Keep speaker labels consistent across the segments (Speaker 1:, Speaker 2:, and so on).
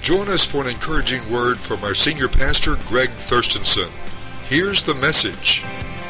Speaker 1: Join us for an encouraging word from our senior pastor, Greg Thurstonson. Here's the message.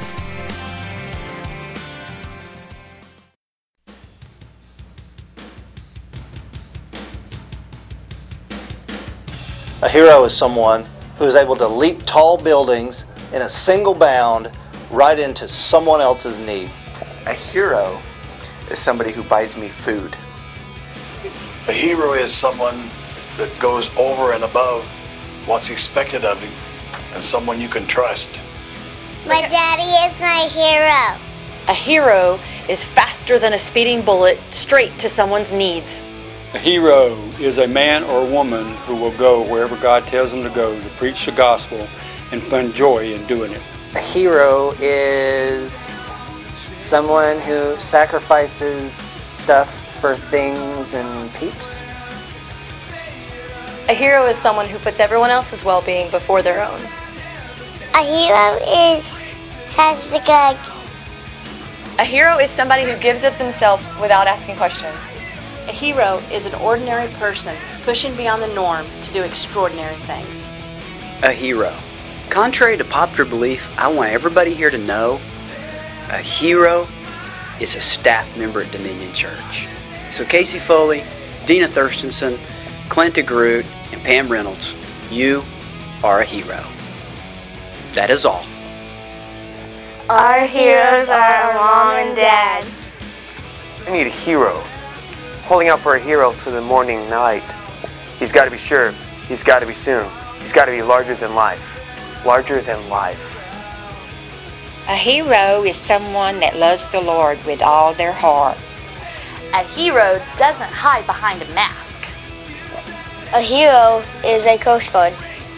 Speaker 2: A hero is someone who is able to leap tall buildings in a single bound right into someone else's need.
Speaker 3: A hero is somebody who buys me food.
Speaker 4: A hero is someone that goes over and above what's expected of him and someone you can trust.
Speaker 5: My daddy is my hero.
Speaker 6: A hero is faster than a speeding bullet, straight to someone's needs.
Speaker 7: A hero is a man or woman who will go wherever God tells them to go to preach the gospel and find joy in doing it.
Speaker 8: A hero is someone who sacrifices stuff for things and peeps.
Speaker 6: A hero is someone who puts everyone else's well-being before their own.
Speaker 5: A hero is Pastor Greg.
Speaker 6: A hero is somebody who gives of themselves without asking questions.
Speaker 9: A hero is an ordinary person pushing beyond the norm to do extraordinary things.
Speaker 10: A hero. Contrary to popular belief, I want everybody here to know a hero is a staff member at Dominion Church. So Casey Foley, Dina Thurstonson, Clint DeGroot, and Pam Reynolds, you are a hero. That is all.
Speaker 5: Our heroes are our mom and dad.
Speaker 11: I need a hero. Holding out for a hero to the morning night. He's got to be sure. He's got to be soon. He's got to be larger than life. Larger than life.
Speaker 12: A hero is someone that loves the Lord with all their heart.
Speaker 9: A hero doesn't hide behind a mask.
Speaker 5: A hero is a Coast Guard.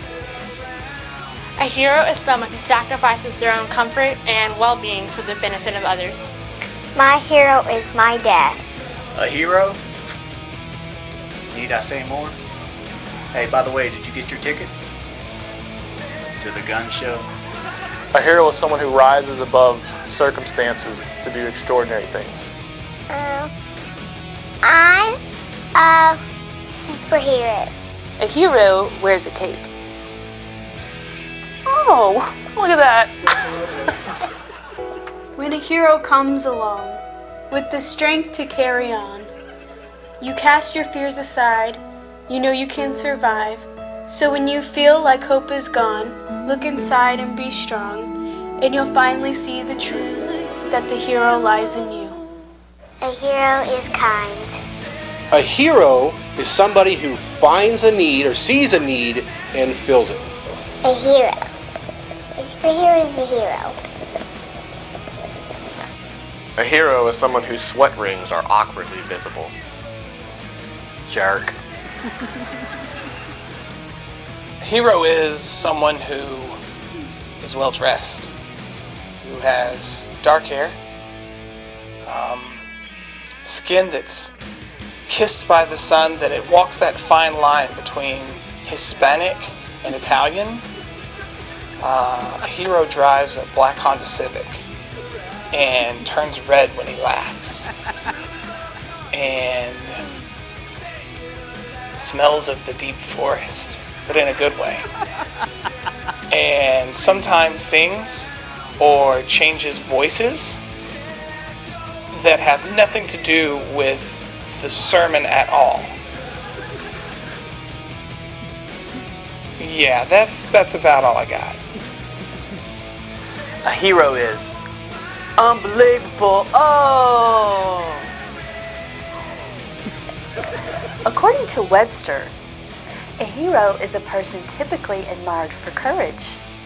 Speaker 13: A hero is someone who sacrifices their own comfort and well-being for the benefit of others.
Speaker 5: My hero is my dad.
Speaker 3: A hero? Need I say more? Hey, by the way, did you get your tickets to the gun show?
Speaker 11: A hero is someone who rises above circumstances to do extraordinary things.
Speaker 5: I'm a superhero.
Speaker 9: A hero wears a cape. Oh, look at that.
Speaker 13: When a hero comes along with the strength to carry on, you cast your fears aside, you know you can survive. So when you feel like hope is gone, look inside and be strong, and you'll finally see the truth that the hero lies in you.
Speaker 5: A hero is kind.
Speaker 14: A hero is somebody who finds a need or sees a need and fills it.
Speaker 5: A hero. A superhero is a hero.
Speaker 11: A hero is someone whose sweat rings are awkwardly visible.
Speaker 3: Jerk.
Speaker 15: A hero is someone who is well dressed, who has dark hair, skin that's kissed by the sun, that it walks that fine line between Hispanic and Italian. A hero drives a black Honda Civic and turns red when he laughs and smells of the deep forest, but in a good way, and sometimes sings or changes voices that have nothing to do with the sermon at all. Yeah, that's about all I got.
Speaker 10: A hero is unbelievable. Oh!
Speaker 6: According to Webster, a hero is a person typically admired for courage.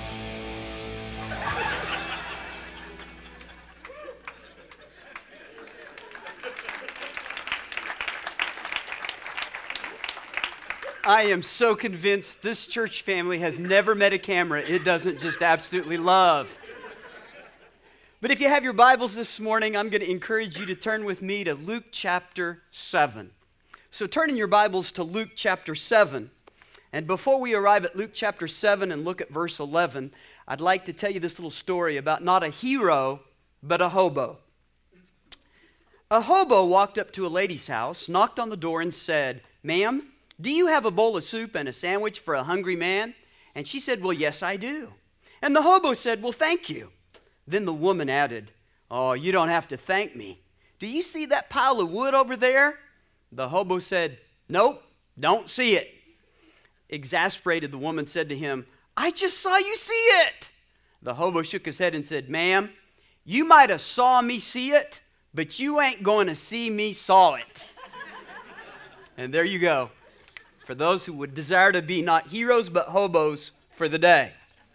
Speaker 16: I am so convinced this church family has never met a camera it doesn't just absolutely love. But if you have your Bibles this morning, I'm going to encourage you to turn with me to Luke chapter 7. So turn in your Bibles to Luke chapter 7. And before we arrive at Luke chapter 7 and look at verse 11, I'd like to tell you this little story about not a hero, but a hobo. A hobo walked up to a lady's house, knocked on the door and said, "Ma'am, "Do you have a bowl of soup and a sandwich for a hungry man?" And she said, "Well, yes, I do." And the hobo said, "Well, thank you." Then the woman added, "Oh, you don't have to thank me. Do you see that pile of wood over there?" The hobo said, "Nope, don't see it." Exasperated, the woman said to him, "I just saw you see it." The hobo shook his head and said, "Ma'am, you might have saw me see it, but you ain't going to see me saw it." And there you go, for those who would desire to be not heroes but hobos for the day.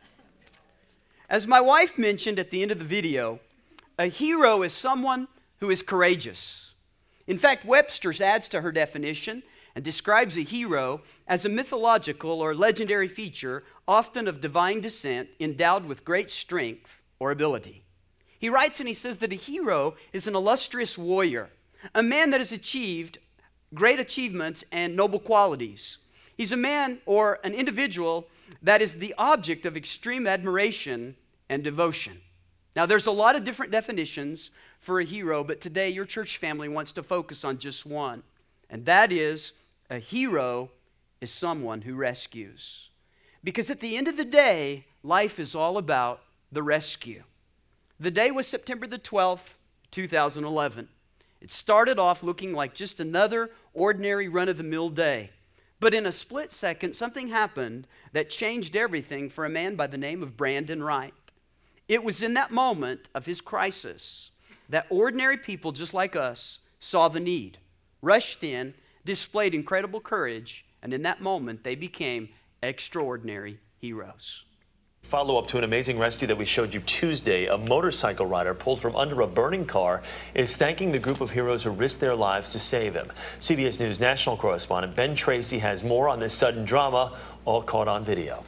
Speaker 16: As my wife mentioned at the end of the video, a hero is someone who is courageous. In fact, Webster's adds to her definition and describes a hero as a mythological or legendary feature, often of divine descent, endowed with great strength or ability. He writes and he says that a hero is an illustrious warrior, a man that has achieved great achievements and noble qualities. He's a man or an individual that is the object of extreme admiration and devotion. Now, there's a lot of different definitions for a hero, but today your church family wants to focus on just one, and that is a hero is someone who rescues. Because at the end of the day, life is all about the rescue. The day was September the 12th, 2011. It started off looking like just another ordinary run-of-the-mill day. But in a split second, something happened that changed everything for a man by the name of Brandon Wright. It was in that moment of his crisis that ordinary people just like us saw the need, rushed in, displayed incredible courage, and in that moment they became extraordinary heroes.
Speaker 17: Follow up to an amazing rescue that we showed you Tuesday. A motorcycle rider pulled from under a burning car is thanking the group of heroes who risked their lives to save him. CBS News national correspondent Ben Tracy has more on this sudden drama, all caught on video.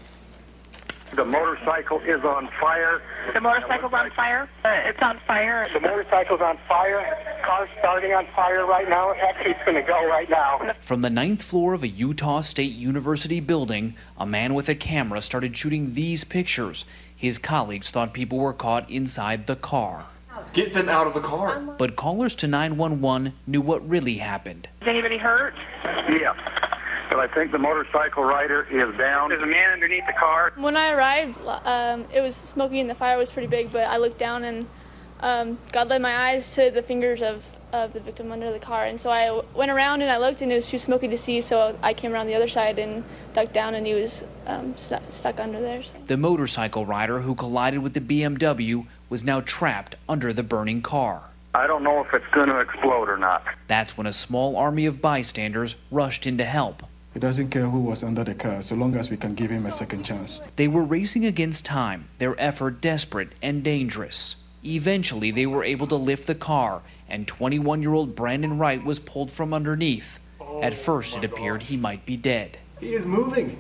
Speaker 18: The motorcycle is on fire.
Speaker 19: The motorcycle's on fire? It's on fire.
Speaker 18: The motorcycle's on fire. Car's starting on fire right now. Actually, it's going to go right now.
Speaker 20: From the 9th floor of a Utah State University building, a man with a camera started shooting these pictures. His colleagues thought people were caught inside the car.
Speaker 18: Get them out of the car.
Speaker 20: But callers to 911 knew what really happened.
Speaker 19: Is anybody hurt?
Speaker 18: Yeah. But I think the motorcycle rider is down. There's a man underneath the car.
Speaker 21: When I arrived, it was smoky and the fire was pretty big, but I looked down and God led my eyes to the fingers of the victim under the car. And so I went around and I looked and it was too smoky to see, so I came around the other side and ducked down and he was stuck under there.
Speaker 20: The motorcycle rider who collided with the BMW was now trapped under the burning car.
Speaker 18: I don't know if it's going to explode or not.
Speaker 20: That's when a small army of bystanders rushed in to help.
Speaker 22: He doesn't care who was under the car, so long as we can give him a second chance.
Speaker 20: They were racing against time, their effort desperate and dangerous. Eventually, they were able to lift the car, and 21-year-old Brandon Wright was pulled from underneath. At first, it appeared he might be dead.
Speaker 22: He is moving.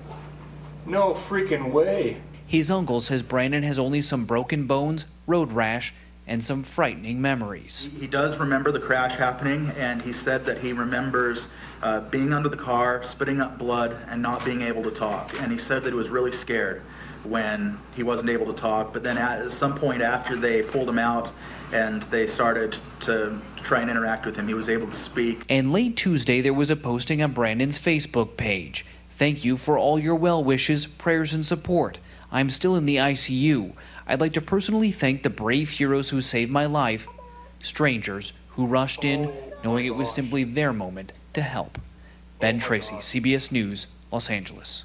Speaker 22: No freaking way.
Speaker 20: His uncle says Brandon has only some broken bones, road rash, and some frightening memories.
Speaker 23: He does remember the crash happening, and he said that he remembers being under the car, spitting up blood, and not being able to talk. And he said that he was really scared when he wasn't able to talk. But then at some point after they pulled him out and they started to try and interact with him, he was able to speak.
Speaker 20: And late Tuesday, there was a posting on Brandon's Facebook page. "Thank you for all your well wishes, prayers, and support. I'm still in the ICU. I'd like to personally thank the brave heroes who saved my life, strangers who rushed in, knowing it was simply their moment to help." Ben Tracy, CBS News, Los Angeles.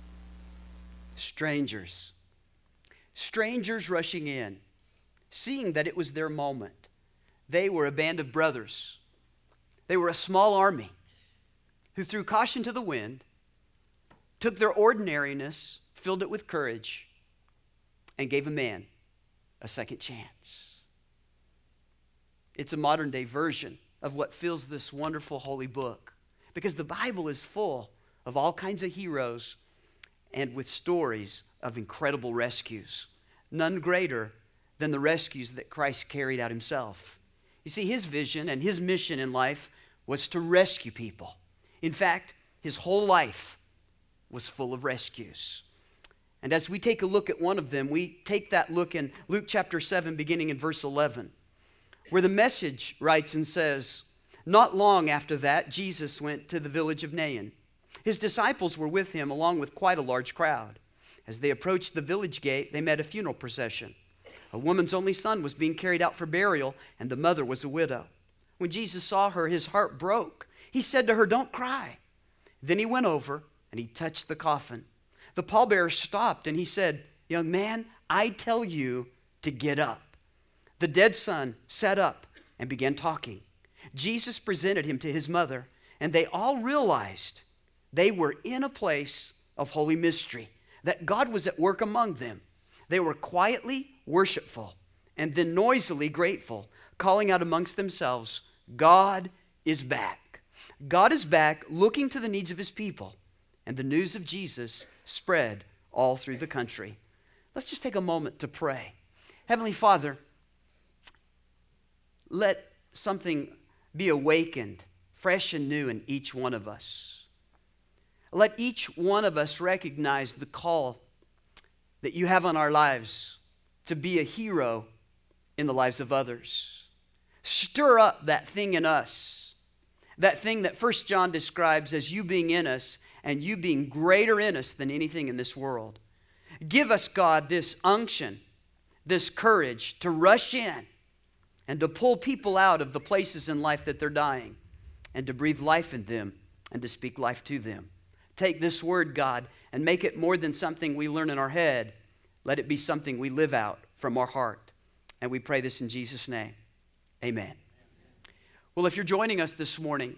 Speaker 16: Strangers. Strangers rushing in, seeing that it was their moment. They were a band of brothers. They were a small army who threw caution to the wind, took their ordinariness, filled it with courage, and gave a man a second chance. It's a modern day version of what fills this wonderful holy book, because the Bible is full of all kinds of heroes and with stories of incredible rescues, none greater than the rescues that Christ carried out himself. You see, his vision and his mission in life was to rescue people. In fact, his whole life was full of rescues. And as we take a look at one of them, we take that look in Luke chapter 7, beginning in verse 11, where the Message writes and says, "Not long after that, Jesus went to the village of Nain. His disciples were with him, along with quite a large crowd. As they approached the village gate, they met a funeral procession. A woman's only son was being carried out for burial, and the mother was a widow. When Jesus saw her, his heart broke. He said to her, "Don't cry." Then he went over and he touched the coffin. The pallbearer stopped and he said, "Young man, I tell you to get up." The dead son sat up and began talking. Jesus presented him to his mother, and they all realized they were in a place of holy mystery, that God was at work among them. They were quietly worshipful and then noisily grateful, calling out amongst themselves, "God is back." God is back, looking to the needs of his people, and the news of Jesus spread all through the country. Let's just take a moment to pray. Heavenly Father, let something be awakened, fresh and new in each one of us. Let each one of us recognize the call that you have on our lives to be a hero in the lives of others. Stir up that thing in us, that thing that 1 John describes as you being in us and you being greater in us than anything in this world. Give us, God, this unction, this courage to rush in and to pull people out of the places in life that they're dying and to breathe life in them and to speak life to them. Take this word, God, and make it more than something we learn in our head. Let it be something we live out from our heart. And we pray this in Jesus' name. Amen. Well, if you're joining us this morning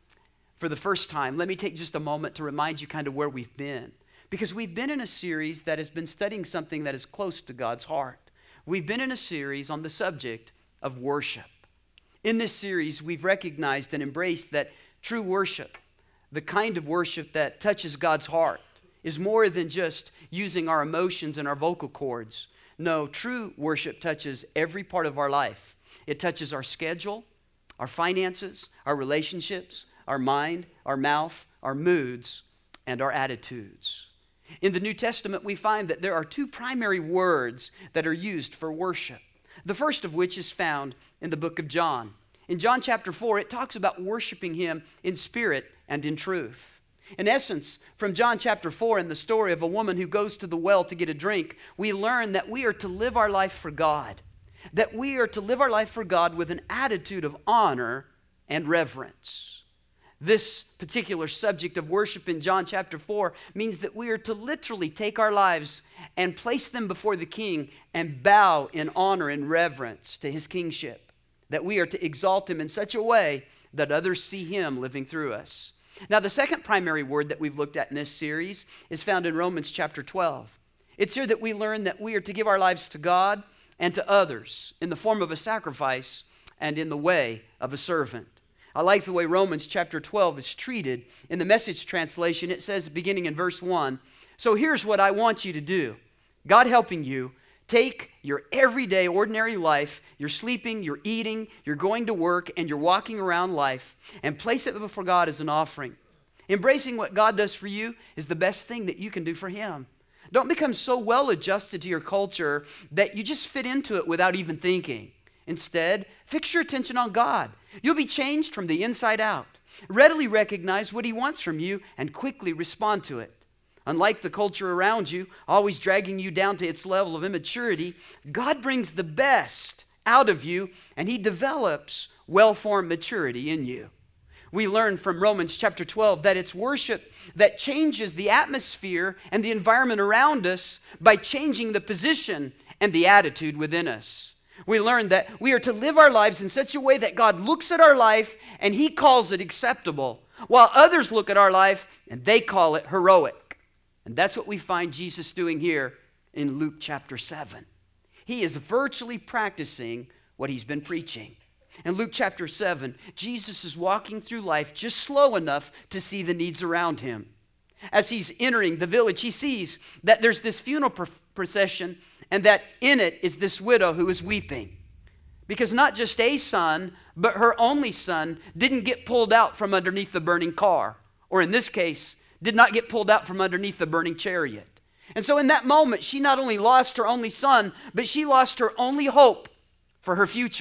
Speaker 16: for the first time, let me take just a moment to remind you kind of where we've been. Because we've been in a series that has been studying something that is close to God's heart. We've been in a series on the subject of worship. In this series, we've recognized and embraced that true worship, the kind of worship that touches God's heart, is more than just using our emotions and our vocal cords. No, true worship touches every part of our life. It touches our schedule, our finances, our relationships, our mind, our mouth, our moods, and our attitudes. In the New Testament, we find that there are two primary words that are used for worship. The first of which is found in the book of John. In John chapter 4, it talks about worshiping him in spirit and in truth. In essence, from John chapter 4 and the story of a woman who goes to the well to get a drink, we learn that we are to live our life for God. That we are to live our life for God with an attitude of honor and reverence. This particular subject of worship in John chapter 4 means that we are to literally take our lives and place them before the King and bow in honor and reverence to his kingship. That we are to exalt him in such a way that others see him living through us. Now, the second primary word that we've looked at in this series is found in Romans chapter 12. It's here that we learn that we are to give our lives to God and to others in the form of a sacrifice and in the way of a servant. I like the way Romans chapter 12 is treated. In the Message translation, it says, beginning in verse 1, "So here's what I want you to do. God helping you, take your everyday, ordinary life, you're sleeping, you're eating, you're going to work, and you're walking around life, and place it before God as an offering. Embracing what God does for you is the best thing that you can do for him. Don't become so well adjusted to your culture that you just fit into it without even thinking. Instead, fix your attention on God. You'll be changed from the inside out. Readily recognize what he wants from you and quickly respond to it. Unlike the culture around you, always dragging you down to its level of immaturity, God brings the best out of you and he develops well-formed maturity in you." We learn from Romans chapter 12 that it's worship that changes the atmosphere and the environment around us by changing the position and the attitude within us. We learn that we are to live our lives in such a way that God looks at our life and he calls it acceptable, while others look at our life and they call it heroic. And that's what we find Jesus doing here in Luke chapter 7. He is virtually practicing what he's been preaching. In Luke chapter 7, Jesus is walking through life just slow enough to see the needs around him. As he's entering the village, he sees that there's this funeral procession and that in it is this widow who is weeping. Because not just a son, but her only son didn't get pulled out from underneath the burning car. Or in this case, did not get pulled out from underneath the burning chariot. And so in that moment, she not only lost her only son, but she lost her only hope for her future.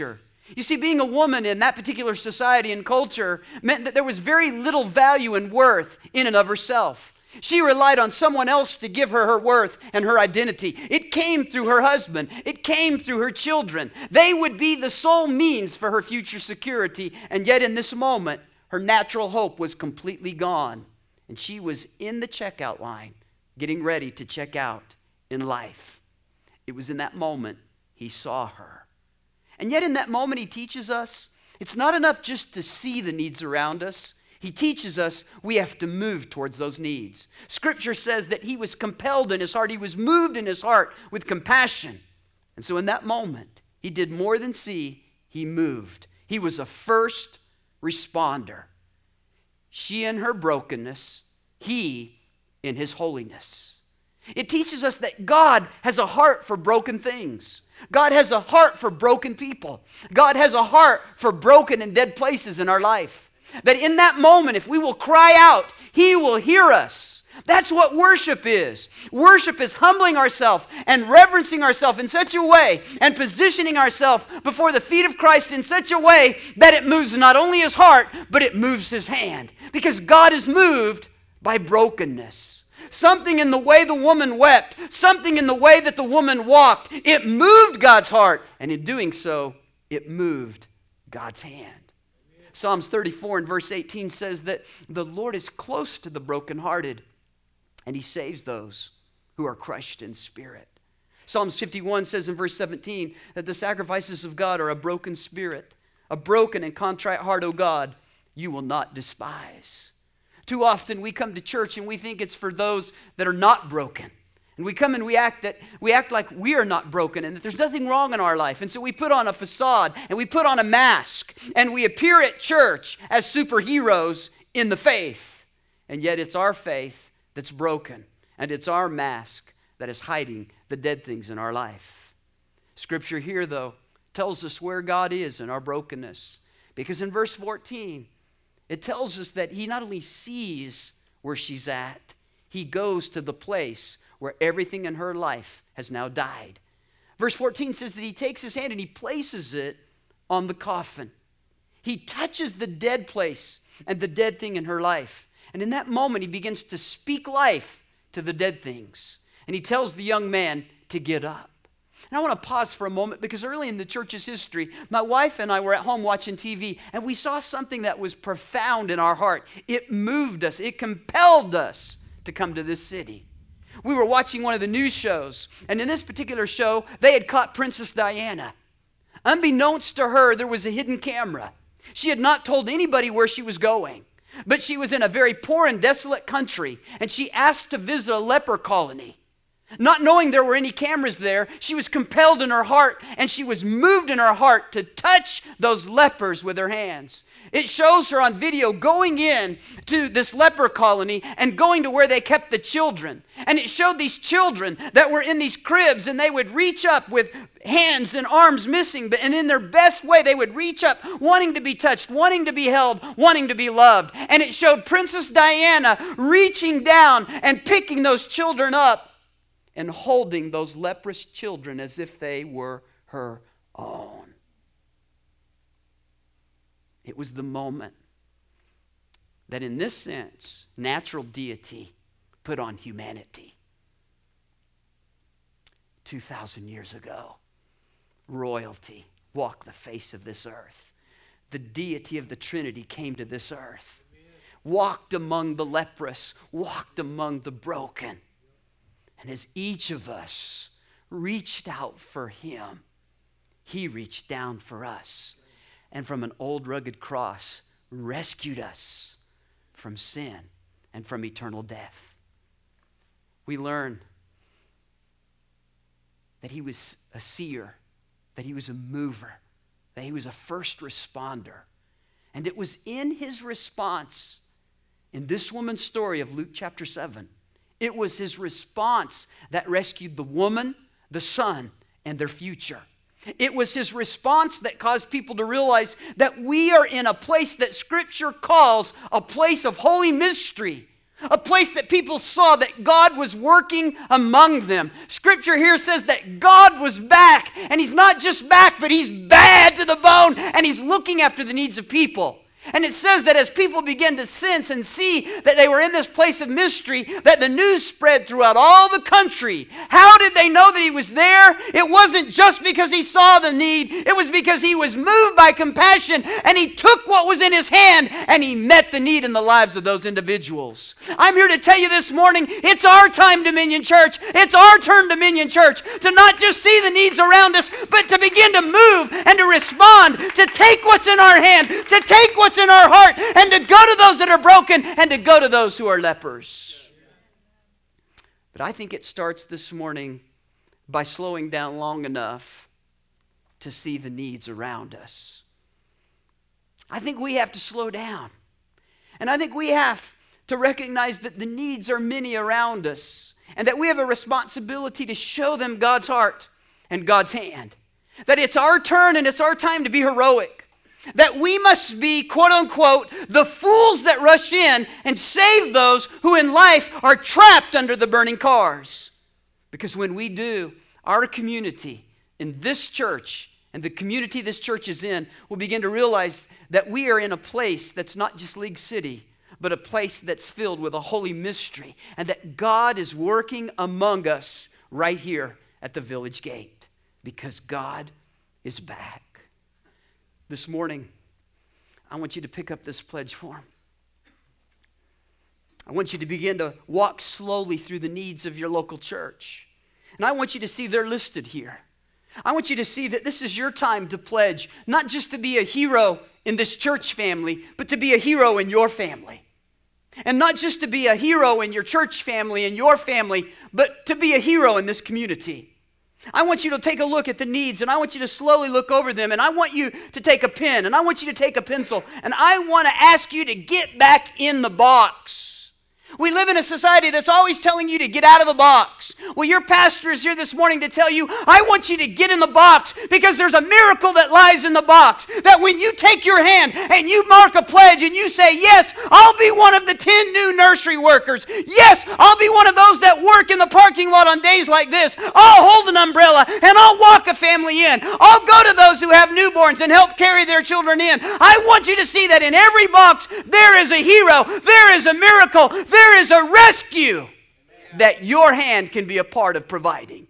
Speaker 16: You see, being a woman in that particular society and culture meant that there was very little value and worth in and of herself. She relied on someone else to give her her worth and her identity. It came through her husband. It came through her children. They would be the sole means for her future security. And yet in this moment, her natural hope was completely gone. And she was in the checkout line, getting ready to check out in life. It was in that moment he saw her. And yet in that moment he teaches us, it's not enough just to see the needs around us. He teaches us we have to move towards those needs. Scripture says that he was compelled in his heart. He was moved in his heart with compassion. And so in that moment, he did more than see, he moved. He was a first responder. She in her brokenness, he in his holiness. It teaches us that God has a heart for broken things. God has a heart for broken people. God has a heart for broken and dead places in our life. That in that moment, if we will cry out, he will hear us. That's what worship is. Worship is humbling ourselves and reverencing ourselves in such a way and positioning ourselves before the feet of Christ in such a way that it moves not only his heart, but it moves his hand. Because God is moved by brokenness. Something in the way the woman wept, something in the way that the woman walked, it moved God's heart. And in doing so, it moved God's hand. Psalms 34 and verse 18 says that the Lord is close to the brokenhearted, and he saves those who are crushed in spirit. Psalms 51 says in verse 17 that the sacrifices of God are a broken spirit, a broken and contrite heart, O God, you will not despise. Too often we come to church and we think it's for those that are not broken. And we come and we act like we are not broken and that there's nothing wrong in our life. And so we put on a facade and we put on a mask and we appear at church as superheroes in the faith. And yet it's our faith that's broken, and it's our mask that is hiding the dead things in our life. Scripture here, though, tells us where God is in our brokenness. Because in verse 14, it tells us that he not only sees where she's at, he goes to the place where everything in her life has now died. Verse 14 says that he takes his hand and he places it on the coffin. He touches the dead place and the dead thing in her life. And in that moment, he begins to speak life to the dead things. And he tells the young man to get up. And I want to pause for a moment because early in the church's history, my wife and I were at home watching TV, and we saw something that was profound in our heart. It moved us. It compelled us to come to this city. We were watching one of the news shows, and in this particular show, they had caught Princess Diana. Unbeknownst to her, there was a hidden camera. She had not told anybody where she was going, but she was in a very poor and desolate country, and she asked to visit a leper colony. Not knowing there were any cameras there, she was compelled in her heart, and she was moved in her heart to touch those lepers with her hands. It shows her on video going in to this leper colony and going to where they kept the children. And it showed these children that were in these cribs, and they would reach up with hands and arms missing, and in their best way they would reach up wanting to be touched, wanting to be held, wanting to be loved. And it showed Princess Diana reaching down and picking those children up and holding those leprous children as if they were her own. It was the moment that, in this sense, natural deity put on humanity. 2,000 years ago, royalty walked the face of this earth. The deity of the Trinity came to this earth, walked among the leprous, walked among the broken. And as each of us reached out for him, he reached down for us. And from an old rugged cross, rescued us from sin and from eternal death. We learn that he was a seer, that he was a mover, that he was a first responder. And it was in his response, in this woman's story of Luke chapter 7, it was his response that rescued the woman, the son, and their future. It was his response that caused people to realize that we are in a place that Scripture calls a place of holy mystery, A place that people saw that God was working among them. Scripture here says that God was back. And He's not just back, but He's bad to the bone. And He's looking after the needs of people. And it says that as people began to sense and see that they were in this place of mystery, that the news spread throughout all the country. How did they know that He was there? It wasn't just because He saw the need. It was because He was moved by compassion, and He took what was in His hand and He met the need in the lives of those individuals. I'm here to tell you this morning, it's our time, Dominion Church. It's our turn, Dominion Church, to not just see the needs around us, but to begin to move and to respond, to take what's in our hand, to take what's in our heart, and to go to those that are broken, and to go to those who are lepers. But I think it starts this morning by slowing down long enough to see the needs around us. I think we have to slow down. And I think we have to recognize that the needs are many around us, and that we have a responsibility to show them God's heart and God's hand. That it's our turn and it's our time to be heroic. That we must be, quote unquote, the fools that rush in and save those who in life are trapped under the burning cars. Because when we do, our community in this church and the community this church is in will begin to realize that we are in a place that's not just League City, but a place that's filled with a holy mystery, and that God is working among us right here at the village gate, because God is back. This morning, I want you to pick up this pledge form. I want you to begin to walk slowly through the needs of your local church. And I want you to see they're listed here. I want you to see that this is your time to pledge, not just to be a hero in this church family, but to be a hero in your family. And not just to be a hero in your church family and your family, but to be a hero in this community. I want you to take a look at the needs, and I want you to slowly look over them, and I want you to take a pen, and I want you to take a pencil, and I want to ask you to get back in the box. We live in a society that's always telling you to get out of the box. Well, your pastor is here this morning to tell you, I want you to get in the box, because there's a miracle that lies in the box. That when you take your hand and you mark a pledge and you say, yes, I'll be one of the 10 new nursery workers. Yes, I'll be one of those that work in the parking lot on days like this. I'll hold an umbrella and I'll walk a family in. I'll go to those who have newborns and help carry their children in. I want you to see that in every box there is a hero, there is a miracle, there is a rescue that your hand can be a part of providing.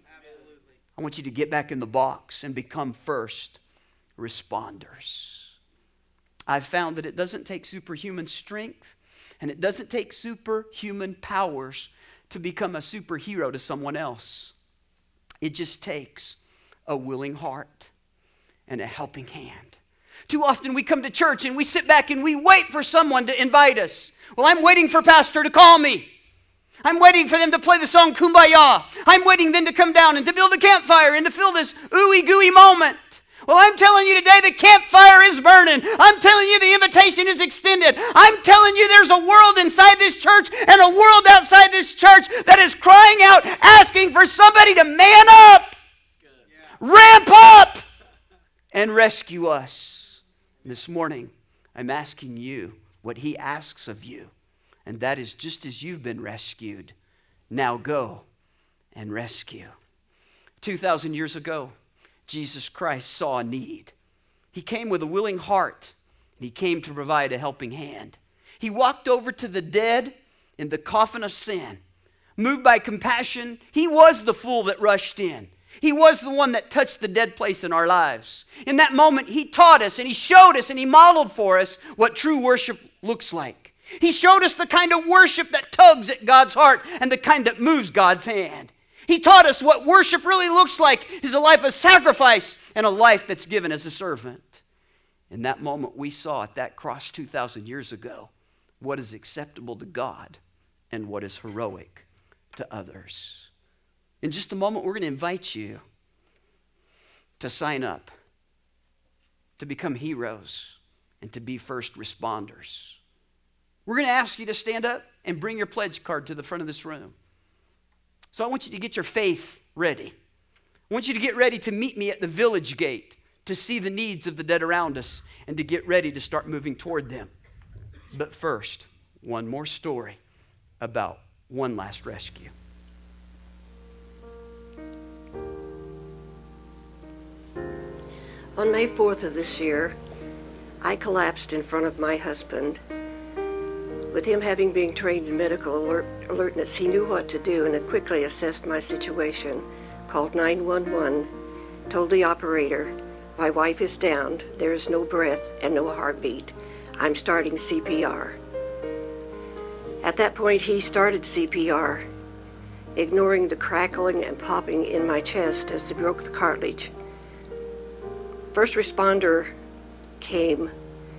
Speaker 16: I want you to get back in the box and become first responders. I've found that it doesn't take superhuman strength and it doesn't take superhuman powers to become a superhero to someone else. It just takes a willing heart and a helping hand. Too often we come to church and we sit back and we wait for someone to invite us. Well, I'm waiting for Pastor to call me. I'm waiting for them to play the song Kumbaya. I'm waiting then to come down and to build a campfire and to feel this ooey gooey moment. Well, I'm telling you today the campfire is burning. I'm telling you the invitation is extended. I'm telling you there's a world inside this church and a world outside this church that is crying out, asking for somebody to man up, ramp up, and rescue us. This morning, I'm asking you what He asks of you, and that is just as you've been rescued, now go and rescue. 2,000 years ago, Jesus Christ saw a need. He came with a willing heart, and He came to provide a helping hand. He walked over to the dead in the coffin of sin. Moved by compassion, He was the fool that rushed in. He was the one that touched the dead place in our lives. In that moment, He taught us and He showed us and He modeled for us what true worship looks like. He showed us the kind of worship that tugs at God's heart and the kind that moves God's hand. He taught us what worship really looks like is a life of sacrifice and a life that's given as a servant. In that moment, we saw at that cross 2,000 years ago what is acceptable to God and what is heroic to others. In just a moment, we're going to invite you to sign up, to become heroes, and to be first responders. We're going to ask you to stand up and bring your pledge card to the front of this room. So I want you to get your faith ready. I want you to get ready to meet me at the village gate to see the needs of the dead around us and to get ready to start moving toward them. But first, one more story about one last rescue.
Speaker 1: On May 4th of this year, I collapsed in front of my husband. With him having been trained in medical alertness, he knew what to do and had quickly assessed my situation, called 911, told the operator, "My wife is down, there is no breath and no heartbeat. I'm starting CPR." At that point, he started CPR, ignoring the crackling and popping in my chest as they broke the cartilage. First responder came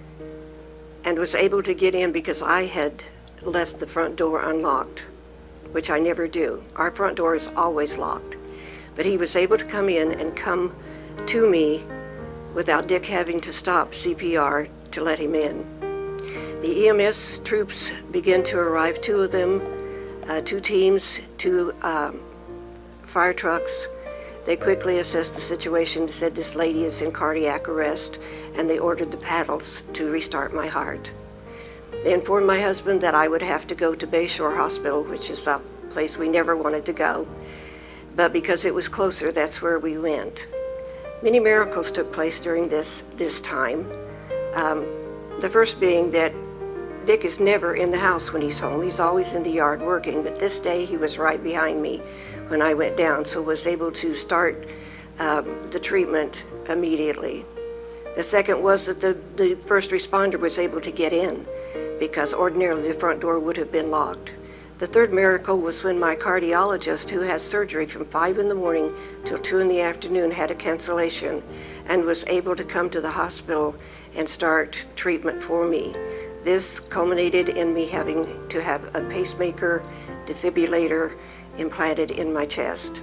Speaker 1: and was able to get in because I had left the front door unlocked, which I never do. Our front door is always locked. But he was able to come in and come to me without Dick having to stop CPR to let him in. The EMS troops began to arrive, 2 of them, 2 teams, 2 fire trucks. They quickly assessed the situation, said this lady is in cardiac arrest, and they ordered the paddles to restart my heart. They informed my husband that I would have to go to Bayshore Hospital, which is a place we never wanted to go, but because it was closer, that's where we went. Many miracles took place during this time. The first being that Dick is never in the house when he's home. He's always in the yard working, but this day he was right behind me when I went down, so was able to start the treatment immediately. The second was that the first responder was able to get in because ordinarily the front door would have been locked. The third miracle was when my cardiologist, who has surgery from 5 in the morning till 2 in the afternoon, had a cancellation and was able to come to the hospital and start treatment for me. This culminated in me having to have a pacemaker defibrillator implanted in my chest.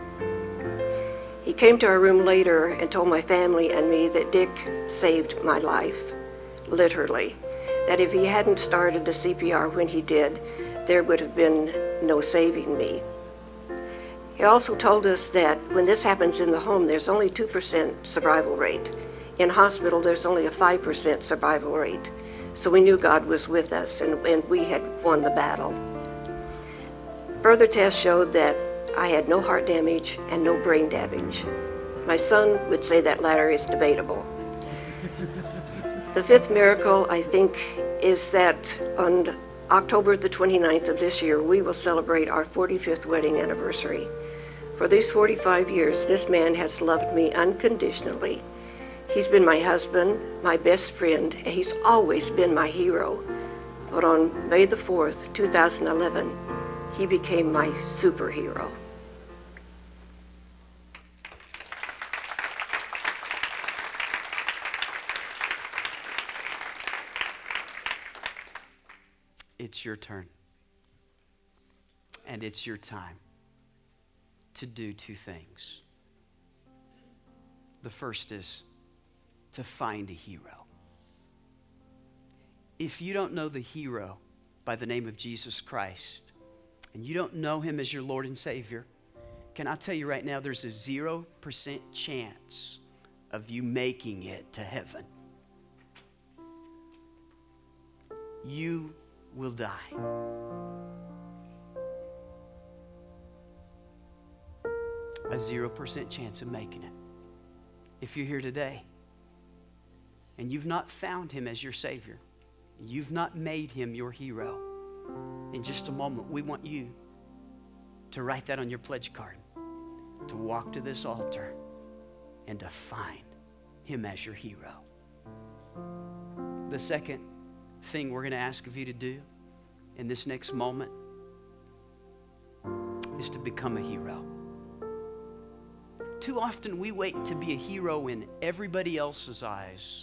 Speaker 1: He came to our room later and told my family and me that Dick saved my life, literally. That if he hadn't started the CPR when he did, there would have been no saving me. He also told us that when this happens in the home, there's only 2% survival rate. In hospital, there's only a 5% survival rate. So we knew God was with us, and we had won the battle. Further tests showed that I had no heart damage and no brain damage. My son would say that latter is debatable. The fifth miracle, I think, is that on October the 29th of this year, we will celebrate our 45th wedding anniversary. For these 45 years, this man has loved me unconditionally. He's been my husband, my best friend, and he's always been my hero. But on May the 4th, 2011, he became my superhero.
Speaker 16: It's your turn. And it's your time to do 2 things. The first is to find a hero. If you don't know the hero by the name of Jesus Christ, and you don't know him as your Lord and Savior, can I tell you right now, there's a 0% chance of you making it to heaven. You will die. A 0% chance of making it. If you're here today and you've not found him as your Savior, you've not made him your hero, in just a moment, we want you to write that on your pledge card, to walk to this altar and to find him as your hero. The second thing we're going to ask of you to do in this next moment is to become a hero. Too often we wait to be a hero in everybody else's eyes.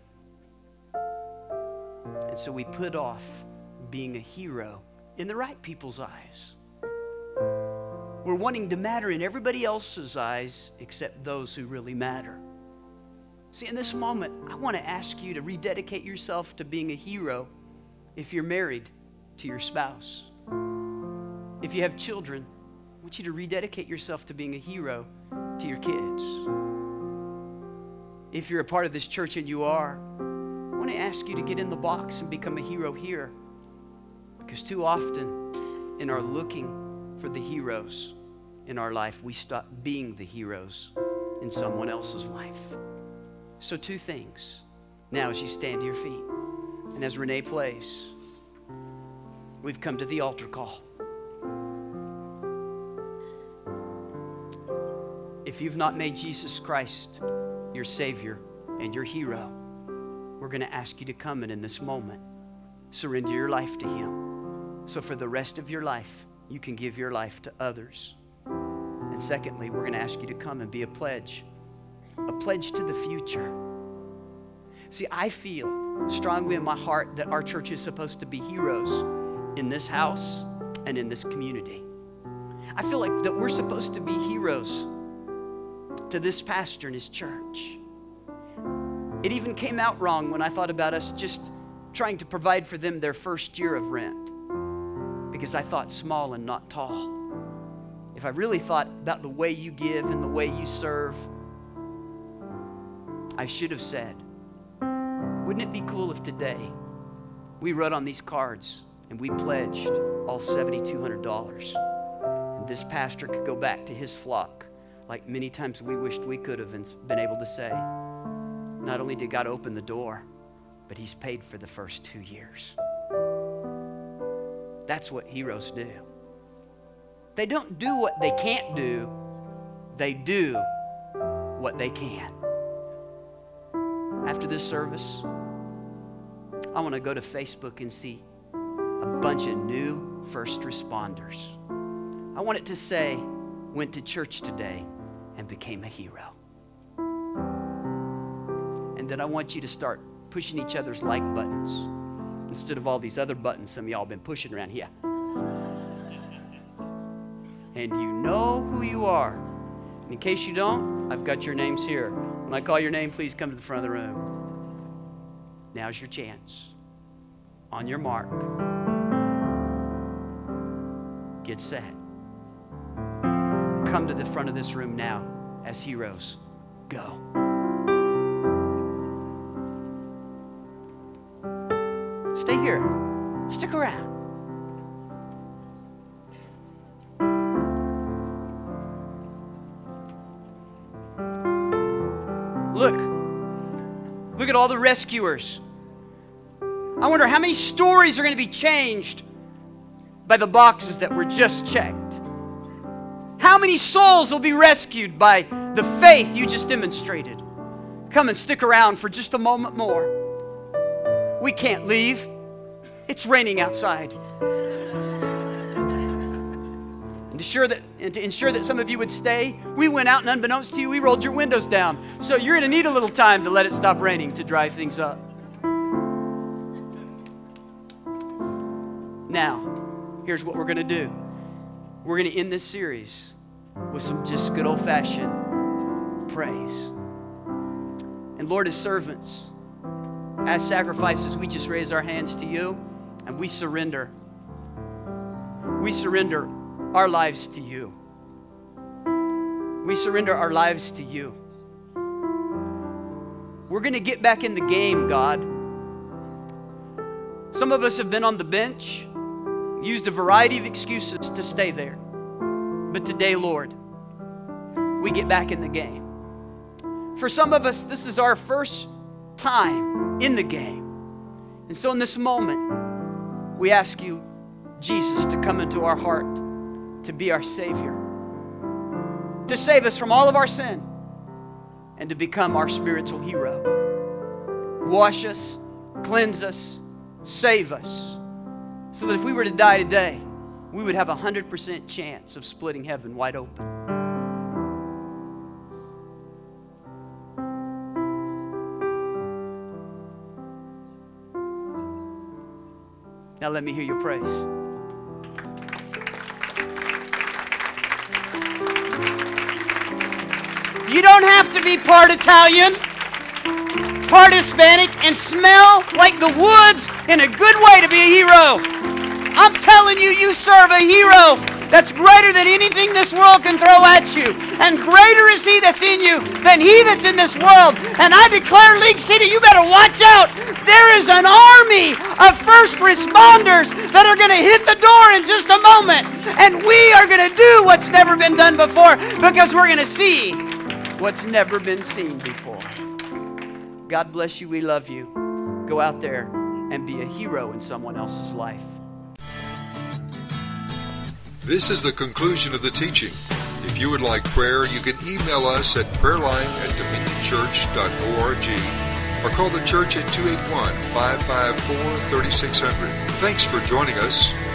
Speaker 16: And so we put off being a hero in the right people's eyes. We're wanting to matter in everybody else's eyes except those who really matter. See, in this moment, I want to ask you to rededicate yourself to being a hero if you're married to your spouse. If you have children, I want you to rededicate yourself to being a hero to your kids. If you're a part of this church, and you are, I want to ask you to get in the box and become a hero here. Because too often, in our looking for the heroes in our life, we stop being the heroes in someone else's life. So 2 things. Now as you stand to your feet and as Renee plays, we've come to the altar call. If you've not made Jesus Christ your Savior and your hero, we're going to ask you to come and in this moment surrender your life to Him. So for the rest of your life, you can give your life to others. And secondly, we're going to ask you to come and be a pledge to the future. See, I feel strongly in my heart that our church is supposed to be heroes in this house and in this community. I feel like that we're supposed to be heroes to this pastor and his church. It even came out wrong when I thought about us just trying to provide for them their first year of rent, because I thought small and not tall. If I really thought about the way you give and the way you serve, I should have said, wouldn't it be cool if today we wrote on these cards and we pledged all $7,200, and this pastor could go back to his flock like many times we wished we could have been able to say, not only did God open the door, but He's paid for the first 2 years. That's what heroes do. They don't do what they can't do. They do what they can. After this service, I want to go to Facebook and see a bunch of new first responders. I want it to say, went to church today and became a hero. And then I want you to start pushing each other's like buttons instead of all these other buttons some of y'all have been pushing around here. And you know who you are. And in case you don't, I've got your names here. When I call your name, please come to the front of the room. Now's your chance. On your mark. Get set. Come to the front of this room now as heroes. Go. Stay here. Stick around. Look at all the rescuers. I wonder how many stories are going to be changed by the boxes that were just checked. How many souls will be rescued by the faith you just demonstrated? Come and stick around for just a moment more. We can't leave. It's raining outside. And to ensure that some of you would stay, we went out and unbeknownst to you, we rolled your windows down. So you're going to need a little time to let it stop raining to dry things up. Now, here's what we're going to do. We're going to end this series with some just good old-fashioned praise. And Lord, as servants, as sacrifices, we just raise our hands to you and we surrender. We surrender our lives to you. We surrender our lives to you. We're going to get back in the game, God. Some of us have been on the bench, used a variety of excuses to stay there. But today, Lord, we get back in the game. For some of us, this is our first time in the game. And so in this moment, we ask you, Jesus, to come into our heart, to be our Savior, to save us from all of our sin, and to become our spiritual hero. Wash us, cleanse us, save us, so that if we were to die today, we would have a 100% chance of splitting heaven wide open. Now let me hear your praise. You don't have to be part Italian, part Hispanic, and smell like the woods in a good way to be a hero. I'm telling you, you serve a hero that's greater than anything this world can throw at you. And greater is He that's in you than he that's in this world. And I declare, League City, you better watch out. There is an army of first responders that are going to hit the door in just a moment. And we are going to do what's never been done before, because we're going to see what's never been seen before. God bless you. We love you. Go out there and be a hero in someone else's life.
Speaker 2: This is the conclusion of the teaching. If you would like prayer, you can email us at prayerline@dominionchurch.org or call the church at 281-554-3600. Thanks for joining us.